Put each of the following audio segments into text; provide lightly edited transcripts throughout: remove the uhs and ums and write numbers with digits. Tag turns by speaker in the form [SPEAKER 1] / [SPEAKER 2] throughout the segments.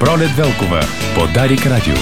[SPEAKER 1] Пролет Велкова по Дарик Радио.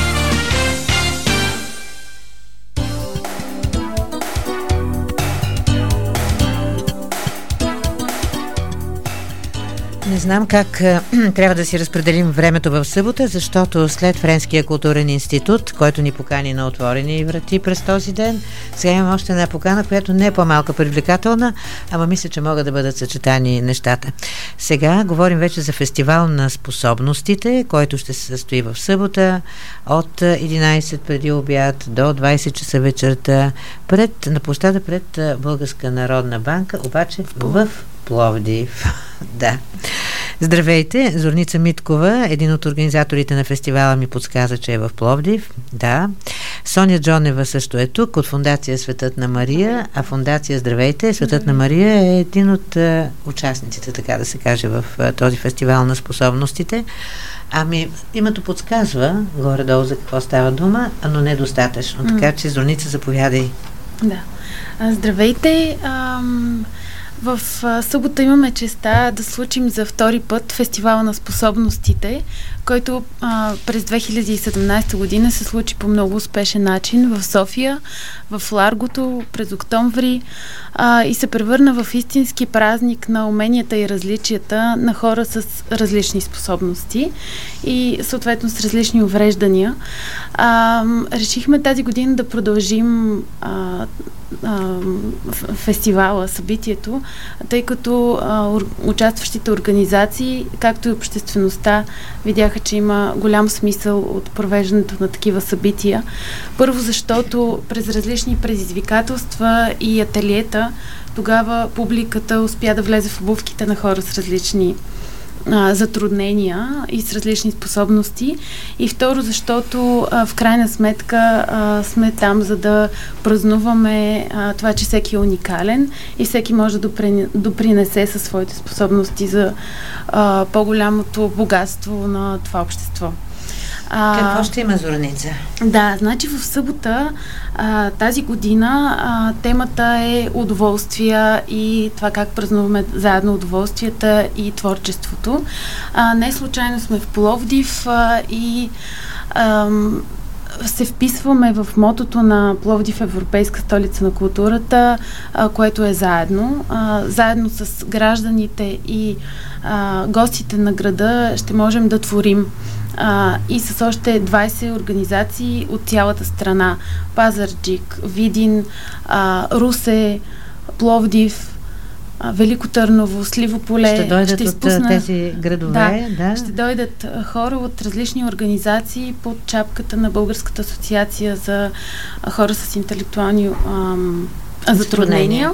[SPEAKER 2] Не знам как трябва да си разпределим времето в събота, защото след Френския културен институт, който ни покани на отворени врати през този ден, сега имам още една покана, която не е по-малко привлекателна, ама мисля, че могат да бъдат съчетани нещата. Сега говорим вече за фестивал на способностите, който ще се състои в събота от 11 преди обяд до 20 часа вечерта на площада пред Българска народна банка, обаче в Пловдив. Да. Здравейте, Зорница Миткова, един от организаторите на фестивала, ми подсказа, че е в Пловдив. Да. Соня Джонева също е тук от Фондация Светът на Мария, а Фондация Здравейте, Светът на Мария е един от участниците, така да се каже, в този фестивал на способностите. Ами, името подсказва горе-долу за какво става дума, но недостатъчно. Така че, Зорница, заповядай.
[SPEAKER 3] Да. Здравейте. В събота имаме честа да случим за втори път фестивала на способностите, който през 2017 година се случи по много успешен начин в София, в Ларгото през октомври и се превърна в истински празник на уменията и различията на хора с различни способности и съответно с различни увреждания. Решихме тази година да продължим фестивала, събитието, тъй като участващите организации, както и обществеността, видяха, че има голям смисъл от провеждането на такива събития. Първо, защото през различни предизвикателства и ателиета, тогава публиката успя да влезе в обувките на хора с различни затруднения и с различни способности. И второ, защото в крайна сметка сме там, за да празнуваме това, че всеки е уникален и всеки може да допринесе със своите способности за по-голямото богатство на това общество.
[SPEAKER 2] Какво ще има, Зорница?
[SPEAKER 3] Да, значи в събота тази година темата е удоволствия и това как празнуваме заедно удоволствията и творчеството. Не случайно сме в Пловдив и се вписваме в мотото на Пловдив, Европейска столица на културата, което е заедно. Заедно с гражданите и гостите на града ще можем да творим. И с още 20 организации от цялата страна. Пазарджик, Видин, Русе, Пловдив, Велико Търново, Сливополе.
[SPEAKER 2] Ще дойдат от тези градове.
[SPEAKER 3] Да, ще дойдат хора от различни организации под чапката на Българската асоциация за хора с интелектуални затруднения,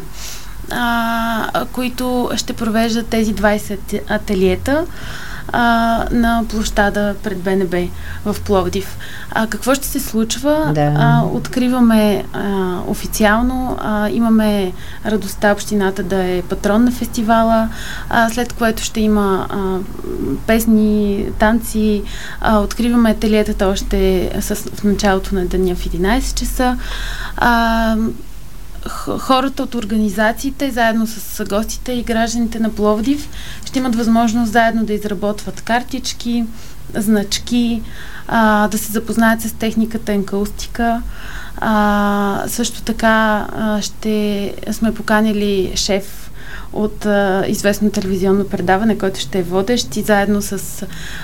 [SPEAKER 3] които ще провеждат тези 20 ателиета на площада пред БНБ в Пловдив. Какво ще се случва?
[SPEAKER 2] Да.
[SPEAKER 3] Откриваме официално, имаме радостта общината да е патрон на фестивала, след което ще има песни, танци, откриваме ателиетата още в началото на деня в 11 часа. Хората от организациите, заедно с гостите и гражданите на Пловдив, ще имат възможност заедно да изработват картички, значки, да се запознаят с техниката енкаустика. Също така ще сме поканили шеф от известно телевизионно предаване, който ще е водещ и заедно с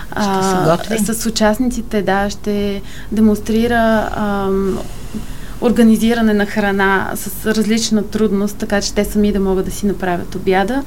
[SPEAKER 3] участниците ще демонстрира организиране на храна с различна трудност, така че те сами да могат да си направят обяда.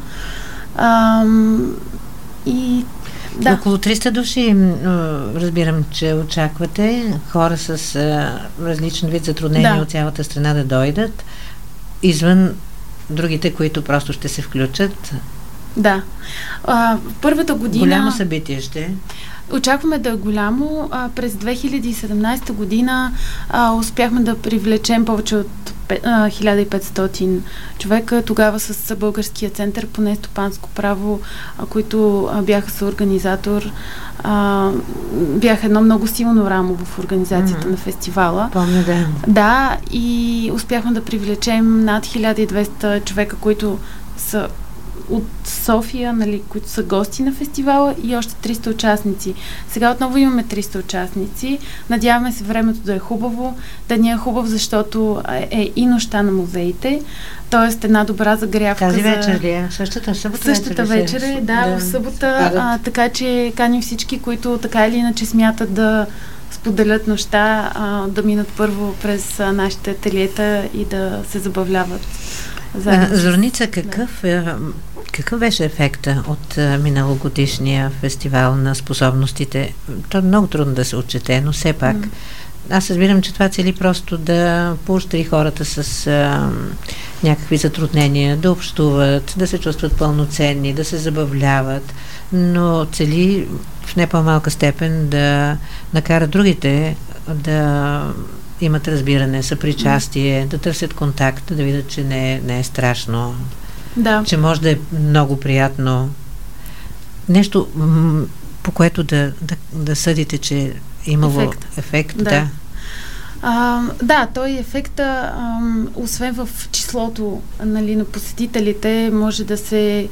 [SPEAKER 3] Да.
[SPEAKER 2] Около 300 души, разбирам, че очаквате хора с различен вид затруднения от цялата страна да дойдат, извън другите, които просто ще се включат.
[SPEAKER 3] Да. Първата година...
[SPEAKER 2] Голямо събитие ще.
[SPEAKER 3] Очакваме да е голямо. През 2017 година успяхме да привлечем повече от 1500 човека. Тогава с Българския център по нестопанско право, които бяха съорганизатор, бяха едно много силно рамо в организацията на фестивала.
[SPEAKER 2] Помня, да.
[SPEAKER 3] Да, и успяхме да привлечем над 1200 човека, които са от София, нали, които са гости на фестивала, и още 300 участници. Сега отново имаме 300 участници. Надяваме се времето да е хубаво. Да ни е хубаво, защото е и нощта на музеите, т.е. една добра загрявка.
[SPEAKER 2] Тази вечер ли е? Същата
[SPEAKER 3] вечер е, да, в събота. Така че каним всички, които така или иначе смятат да споделят нощта, да минат първо през нашите ателиета и да се забавляват.
[SPEAKER 2] Зорница, какъв беше ефекта от миналогодишния фестивал на способностите? То е много трудно да се отчете, но все пак аз разбирам, че това цели просто да поощри хората с някакви затруднения, да общуват, да се чувстват пълноценни, да се забавляват, но цели в не по-малка степен да накара другите да имат разбиране, съпричастие, да търсят контакт, да видят, че не е страшно, че може да е много приятно. Нещо, по което да съдите, че е имало ефект. Да.
[SPEAKER 3] Да, той ефекта, освен в числото, нали, на посетителите, може да се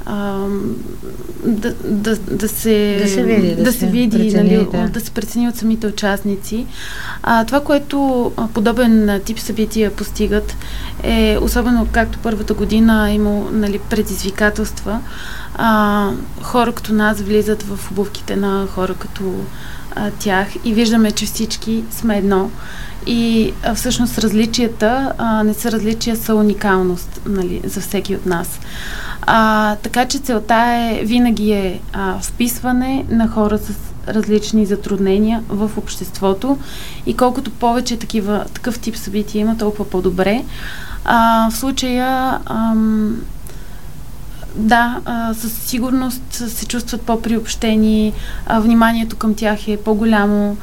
[SPEAKER 3] да се види, нали, да се прецени от самите участници. Това, което подобен тип събития постигат, е, особено както първата година има, нали, предизвикателства, хора като нас влизат в обувките на хора като тях и виждаме, че всички сме едно. И всъщност различията не са различия, са уникалност, нали, за всеки от нас. Така че целта винаги е вписване на хора с различни затруднения в обществото и колкото повече такъв тип събития има, толкова по-добре. В случая със сигурност се чувстват по-приобщени, вниманието към тях е по-голямо,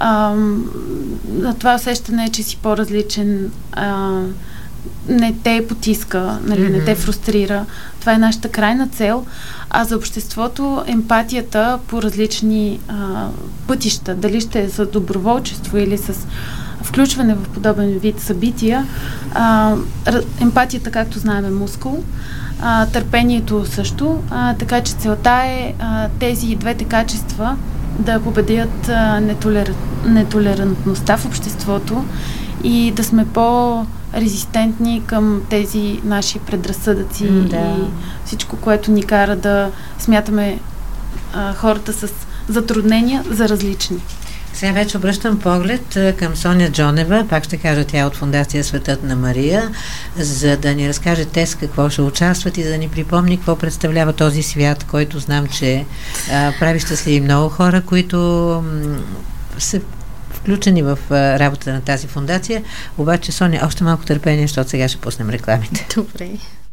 [SPEAKER 3] това усещане е, че си по-различен, не те потиска, нали, не те фрустрира. Това е нашата крайна цел. А за обществото емпатията по различни пътища, дали ще е с доброволчество или с включване в подобен вид събития, емпатията, както знаем, е мускул, търпението също, така че целта е тези двете качества да победят нетолерантността в обществото и да сме по-резистентни към тези наши предразсъдъци и всичко, което ни кара да смятаме хората с затруднения за различни.
[SPEAKER 2] Сега вече обръщам поглед към Соня Джонева, пак ще кажа, тя от Фондация Светът на Мария, за да ни разкаже те с какво ще участват и да ни припомни какво представлява този свят, който знам, че прави щастливи много хора, които са включени в работата на тази фондация. Обаче, Соня, още малко търпение, защото сега ще пуснем рекламите.
[SPEAKER 3] Добре.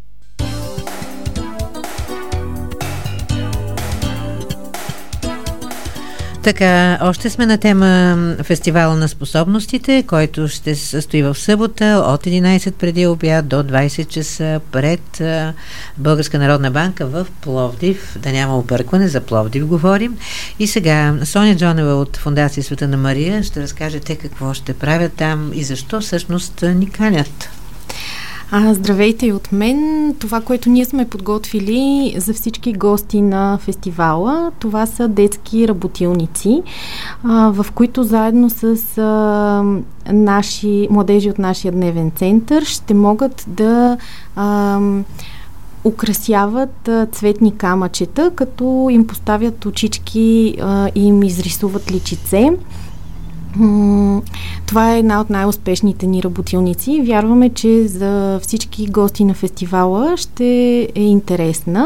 [SPEAKER 2] Така, още сме на тема Фестивала на способностите, който ще се състои в събота от 11 преди обяд до 20 часа пред Българска народна банка в Пловдив. Да няма объркване, за Пловдив говорим. И сега Соня Джонева от Фондация Света на Мария ще разкажете какво ще правят там и защо всъщност ни канят.
[SPEAKER 4] Здравейте и от мен. Това, което ние сме подготвили за всички гости на фестивала, това са детски работилници, в които заедно с наши младежи от нашия дневен център ще могат да украсяват цветни камъчета, като им поставят очички и им изрисуват личице. Това е една от най-успешните ни работилници. Вярваме, че за всички гости на фестивала ще е интересна.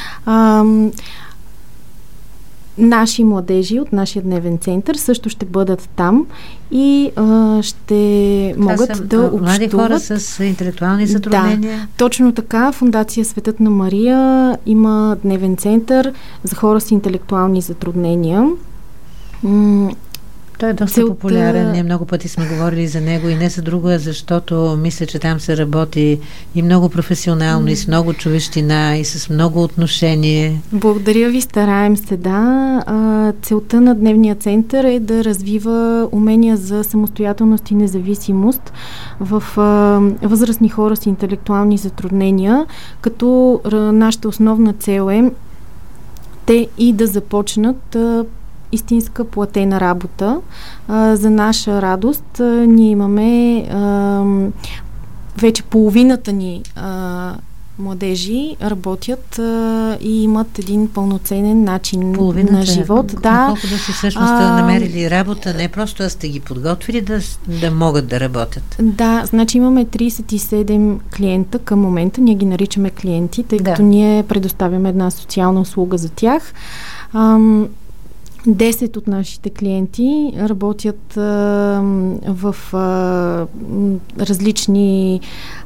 [SPEAKER 4] Наши младежи от нашия дневен център също ще бъдат там и ще могат да общуват.
[SPEAKER 2] Млади хора с интелектуални затруднения?
[SPEAKER 4] Да, точно така. Фондация Светът на Мария има дневен център за хора с интелектуални затруднения.
[SPEAKER 2] Той е доста популярен, ние много пъти сме говорили за него и не за друго, защото мисля, че там се работи и много професионално, и с много човещина, и с много отношение.
[SPEAKER 4] Благодаря ви, стараем се, да. Целта на Дневния център е да развива умения за самостоятелност и независимост в възрастни хора с интелектуални затруднения, като нашата основна цел е те и да започнат истинска платена работа. За наша радост ние имаме вече половината ни младежи работят и имат един пълноценен начин на живот.
[SPEAKER 2] Колко да си всъщност намерили работа, не просто да сте ги подготвили да могат да работят.
[SPEAKER 4] Да, значи имаме 37 клиента към момента, ние ги наричаме клиенти, тъй като ние предоставяме една социална услуга за тях. 10 от нашите клиенти работят в различни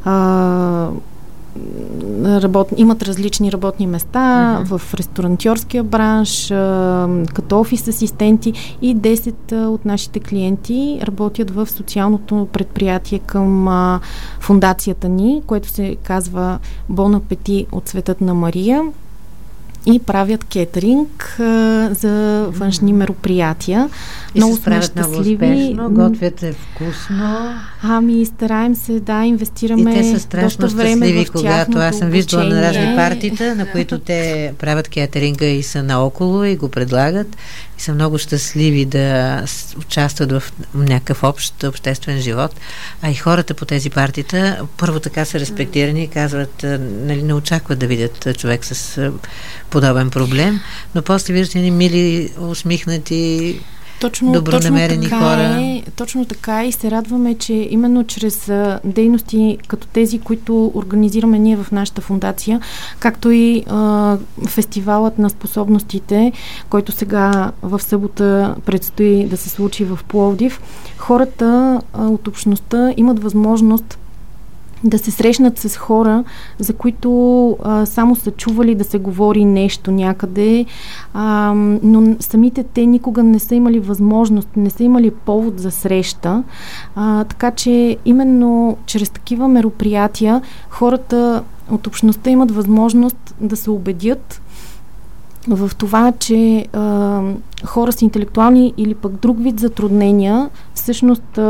[SPEAKER 4] имат различни работни места в ресторантьорския бранш, като офис асистенти, и 10 от нашите клиенти работят в социалното предприятие към фондацията ни, което се казва Бон апети от Цветът на Мария, и правят кетеринг за външни мероприятия.
[SPEAKER 2] И много се справят много успешно, готвят е вкусно.
[SPEAKER 4] Стараем се да инвестираме
[SPEAKER 2] и те са страшно
[SPEAKER 4] доста време
[SPEAKER 2] щастливи,
[SPEAKER 4] в
[SPEAKER 2] когато аз съм виждала на разни партита, на които те правят кетеринга и са наоколо и го предлагат, и са много щастливи да участват в някакъв общ обществен живот. А и хората по тези партита първо така са респектирани и казват, нали, не очакват да видят човек с подобен проблем, но после виждат ни мили, усмихнати, добронамерени хора.
[SPEAKER 4] Точно така, и се радваме, че именно чрез дейности като тези, които организираме ние в нашата фондация, както и фестивалът на способностите, който сега в събота предстои да се случи в Пловдив, хората от общността имат възможност да се срещнат с хора, за които само са чували да се говори нещо някъде, но самите те никога не са имали възможност, не са имали повод за среща. Така че именно чрез такива мероприятия хората от общността имат възможност да се убедят в това, че хора с интелектуални или пък друг вид затруднения всъщност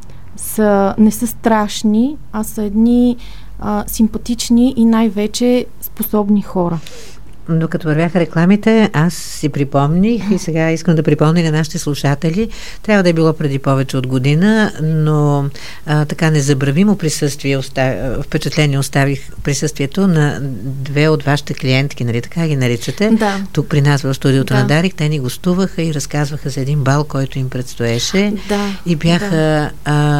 [SPEAKER 4] не са страшни, а са едни симпатични и най-вече способни хора.
[SPEAKER 2] Докато вървяха рекламите, аз си припомних и сега искам да припомня на нашите слушатели. Трябва да е било преди повече от година, но така незабравимо впечатление оставих присъствието на две от вашите клиентки, нали така ги наричате?
[SPEAKER 4] Да.
[SPEAKER 2] Тук при нас в студиото на Дарик. Те ни гостуваха и разказваха за един бал, който им предстоеше. И бяха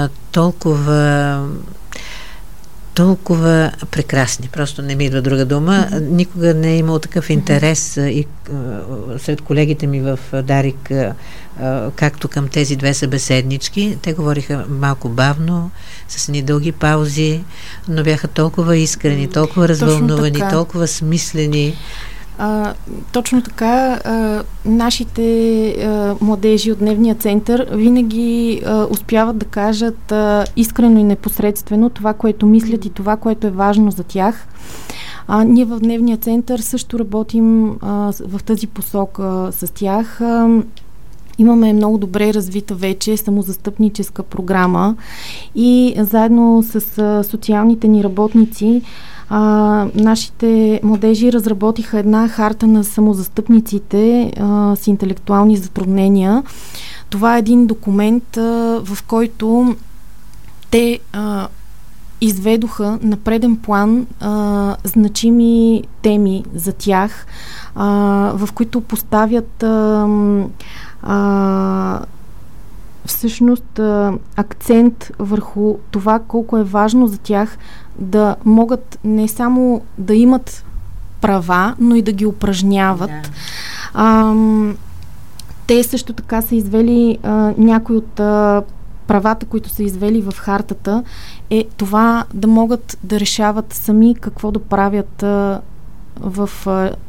[SPEAKER 2] толкова прекрасни. Просто не ми идва друга дума. Никога не е имал такъв интерес и сред колегите ми в Дарик, както към тези две събеседнички. Те говориха малко бавно, с едни дълги паузи, но бяха толкова искрени, толкова развълнувани, толкова смислени.
[SPEAKER 4] Точно така, нашите младежи от Дневния център винаги успяват да кажат искрено и непосредствено това, което мислят и това, което е важно за тях. Ние в Дневния център също работим в тази посока с тях. Имаме много добре развита вече самозастъпническа програма и заедно с социалните ни работници нашите младежи разработиха една харта на самозастъпниците с интелектуални затруднения. Това е един документ, в който те изведоха на преден план значими теми за тях, в които поставят всъщност акцент върху това колко е важно за тях да могат не само да имат права, но и да ги упражняват. Те също така са извели някои от правата, които са извели в хартата, е това да могат да решават сами какво да правят в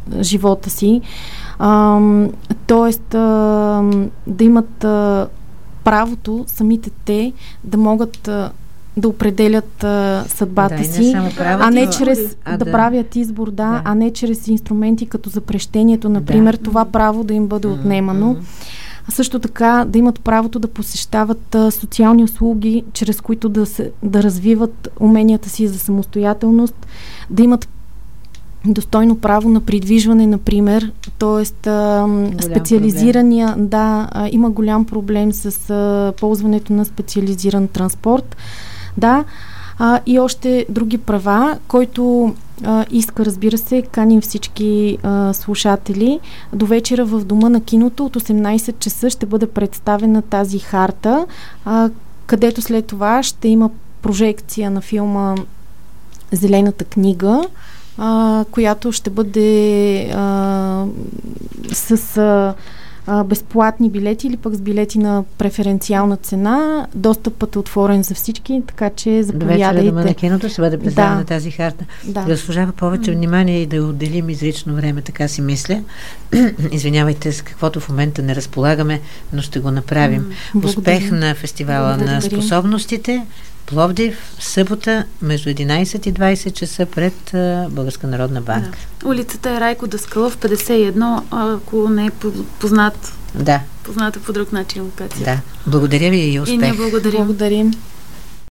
[SPEAKER 4] живота си. Тоест да имат правото самите те да могат да определят съдбата си, а не чрез да правят избор, а не чрез инструменти като запрещението, например, това право да им бъде отнемано. А също така да имат правото да посещават социални услуги, чрез които да развиват уменията си за самостоятелност, да имат достойно право на придвижване, например, т.е. специализирания, има голям проблем с ползването на специализиран транспорт, и още други права, който иска, разбира се, каним всички слушатели. До вечера в Дома на киното от 18 часа ще бъде представена тази харта, където след това ще има прожекция на филма Зелената книга, която ще бъде с безплатни билети или пък с билети на преференциална цена. Достъпът е отворен за всички, така че заповядайте.
[SPEAKER 2] До вечера Дома на киното ще бъде представена тази харта. Заслужава повече внимание и да отделим изрично време, така си мисля. Извинявайте с каквото в момента не разполагаме, но ще го направим. Успех на фестивала на способностите. Пловдив, събота, между 11 и 20 часа пред Българска народна банка.
[SPEAKER 3] Улицата е Райко Даскалов, 51, ако не е позната по друг начин локация.
[SPEAKER 2] Благодаря ви и успех.
[SPEAKER 3] И ние благодарим.